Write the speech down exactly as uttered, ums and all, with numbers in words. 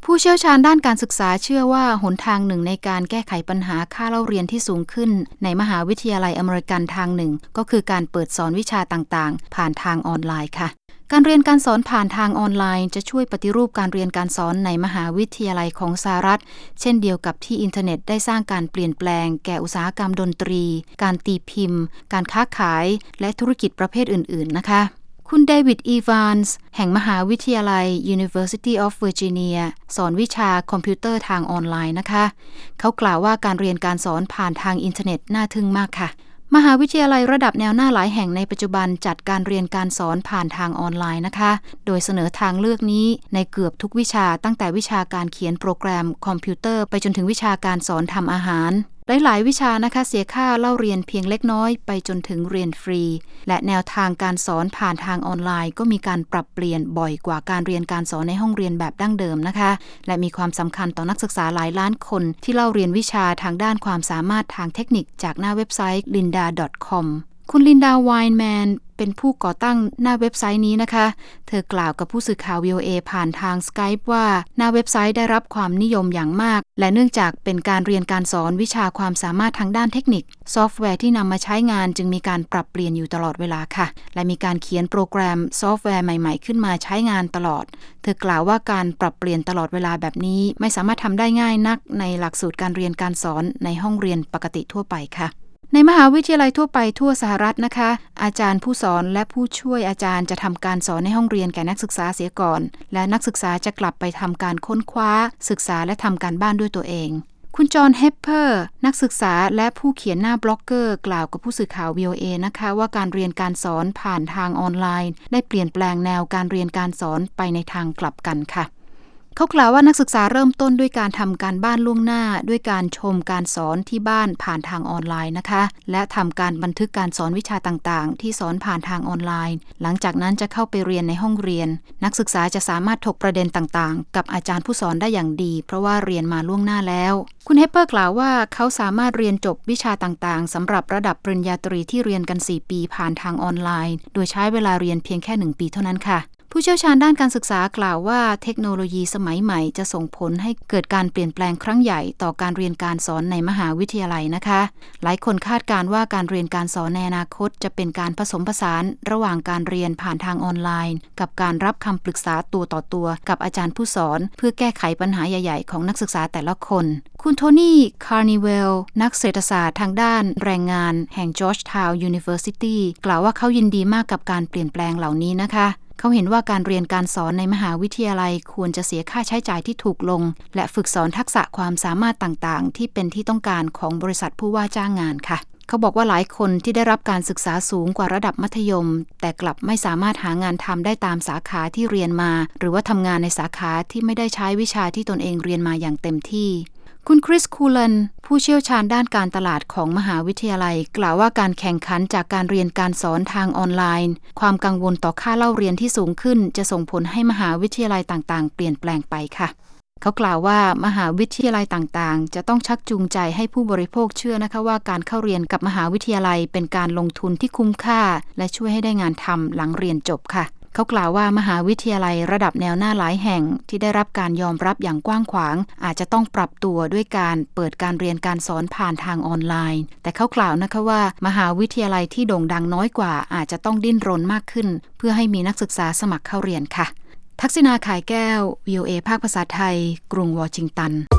ผู้เชี่ยวชาญด้านการศึกษาเชื่อว่าหนทางหนึ่งในการแก้ไขปัญหาค่าเล่าเรียนที่สูงขึ้นในมหาวิทยาลัยอเมริกันทางหนึ่งก็คือการเปิดสอนวิชาต่างๆผ่านทางออนไลน์ค่ะการเรียนการสอนผ่านทางออนไลน์จะช่วยปฏิรูปการเรียนการสอนในมหาวิทยาลัยของสหรัฐเช่นเดียวกับที่อินเทอร์เน็ตได้สร้างการเปลี่ยนแปลงแก่อุตสาหกรรมดนตรีการตีพิมพ์การค้าขายและธุรกิจประเภทอื่นๆนะคะคุณเดวิดอีวานส์แห่งมหาวิทยาลัย University of Virginia สอนวิชาคอมพิวเตอร์ทางออนไลน์นะคะเขากล่าวว่าการเรียนการสอนผ่านทางอินเทอร์เน็ตน่าทึ่งมากค่ะมหาวิทยาลัยระดับแนวหน้าหลายแห่งในปัจจุบันจัดการเรียนการสอนผ่านทางออนไลน์นะคะโดยเสนอทางเลือกนี้ในเกือบทุกวิชาตั้งแต่วิชาการเขียนโปรแกรมคอมพิวเตอร์ไปจนถึงวิชาการสอนทำอาหารหลายๆวิชานะคะเสียค่าเล่าเรียนเพียงเล็กน้อยไปจนถึงเรียนฟรีและแนวทางการสอนผ่านทางออนไลน์ก็มีการปรับเปลี่ยนบ่อยกว่าการเรียนการสอนในห้องเรียนแบบดั้งเดิมนะคะและมีความสำคัญต่อนักศึกษาหลายล้านคนที่เล่าเรียนวิชาทางด้านความสามารถทางเทคนิคจากหน้าเว็บไซต์ ลินดา ดอท คอม คุณลินดา ไวน์แมนเป็นผู้ก่อตั้งหน้าเว็บไซต์นี้นะคะเธอกล่าวกับผู้สื่อข่าว วี โอ เอ ผ่านทาง Skype ว่าหน้าเว็บไซต์ได้รับความนิยมอย่างมากและเนื่องจากเป็นการเรียนการสอนวิชาความสามารถทางด้านเทคนิคซอฟต์แวร์ที่นำมาใช้งานจึงมีการปรับเปลี่ยนอยู่ตลอดเวลาค่ะและมีการเขียนโปรแกรมซอฟต์แวร์ใหม่ๆขึ้นมาใช้งานตลอดเธอกล่าวว่าการปรับเปลี่ยนตลอดเวลาแบบนี้ไม่สามารถทำได้ง่ายนักในหลักสูตรการเรียนการสอนในห้องเรียนปกติทั่วไปค่ะในมหาวิทยาลัยทั่วไปทั่วสหรัฐนะคะอาจารย์ผู้สอนและผู้ช่วยอาจารย์จะทำการสอนในห้องเรียนแก่นักศึกษาเสียก่อนและนักศึกษาจะกลับไปทำการค้นคว้าศึกษาและทำการบ้านด้วยตัวเองคุณจอห์น เฮปเปอร์นักศึกษาและผู้เขียนหน้าบล็อกเกอร์กล่าวกับผู้สื่อข่าว วี โอ เอ นะคะว่าการเรียนการสอนผ่านทางออนไลน์ได้เปลี่ยนแปลงแนวการเรียนการสอนไปในทางกลับกันค่ะเขากล่าวว่านักศึกษาเริ่มต้นด้วยการทำการบ้านล่วงหน้าด้วยการชมการสอนที่บ้านผ่านทางออนไลน์นะคะและทำการบันทึกการสอนวิชาต่างๆที่สอนผ่านทางออนไลน์หลังจากนั้นจะเข้าไปเรียนในห้องเรียนนักศึกษาจะสามารถถกประเด็นต่างๆกับอาจารย์ผู้สอนได้อย่างดีเพราะว่าเรียนมาล่วงหน้าแล้วคุณเฮปเปอร์กล่าวว่าเขาสามารถเรียนจบวิชาต่างๆสำหรับระดับปริญญาตรีที่เรียนกันสี่ปีผ่านทางออนไลน์โดยใช้เวลาเรียนเพียงแค่หนึ่งปีเท่านั้นค่ะผู้เชี่ยวชาญด้านการศึกษากล่าวว่าเทคโนโลยีสมัยใหม่จะส่งผลให้เกิดการเปลี่ยนแปลงครั้งใหญ่ต่อการเรียนการสอนในมหาวิทยาลัยนะคะหลายคนคาดการณ์ว่าการเรียนการสอนในอนาคตจะเป็นการผสมผสานระหว่างการเรียนผ่านทางออนไลน์กับการรับคำปรึกษาตัวต่อตัวกับอาจารย์ผู้สอนเพื่อแก้ไขปัญหาใหญ่ๆของนักศึกษาแต่ละคนคุณโทนี่ คาร์นิเวลนักเศรษฐศาสตร์ทางด้านแรงงานแห่ง Georgetown University กล่าวว่าเขายินดีมากกับการเปลี่ยนแปลงเหล่านี้นะคะเขาเห็นว่าการเรียนการสอนในมหาวิทยาลัยควรจะเสียค่าใช้จ่ายที่ถูกลงและฝึกสอนทักษะความสามารถต่างๆที่เป็นที่ต้องการของบริษัทผู้ว่าจ้างงานค่ะเขาบอกว่าหลายคนที่ได้รับการศึกษาสูงกว่าระดับมัธยมแต่กลับไม่สามารถหางานทำได้ตามสาขาที่เรียนมาหรือว่าทำงานในสาขาที่ไม่ได้ใช้วิชาที่ตนเองเรียนมาอย่างเต็มที่คุณคริส คูลันผู้เชี่ยวชาญด้านการตลาดของมหาวิทยาลัยกล่าวว่าการแข่งขันจากการเรียนการสอนทางออนไลน์ความกังวลต่อค่าเล่าเรียนที่สูงขึ้นจะส่งผลให้มหาวิทยาลัยต่างๆเปลี่ยนแปลงไปค่ะเขากล่าวว่ามหาวิทยาลัยต่างๆจะต้องชักจูงใจให้ผู้บริโภคเชื่อนะคะว่าการเข้าเรียนกับมหาวิทยาลัยเป็นการลงทุนที่คุ้มค่าและช่วยให้ได้งานทำหลังเรียนจบค่ะเขากล่าวว่ามหาวิทยาลัยระดับแนวหน้าหลายแห่งที่ได้รับการยอมรับอย่างกว้างขวางอาจจะต้องปรับตัวด้วยการเปิดการเรียนการสอนผ่านทางออนไลน์แต่เขากล่าวนะคะว่ามหาวิทยาลัยที่โด่งดังน้อยกว่าอาจจะต้องดิ้นรนมากขึ้นเพื่อให้มีนักศึกษาสมัครเข้าเรียนค่ะทักษิณา ข่ายแก้ว วี โอ เอ ภาคภาษาไทยกรุงวอชิงตัน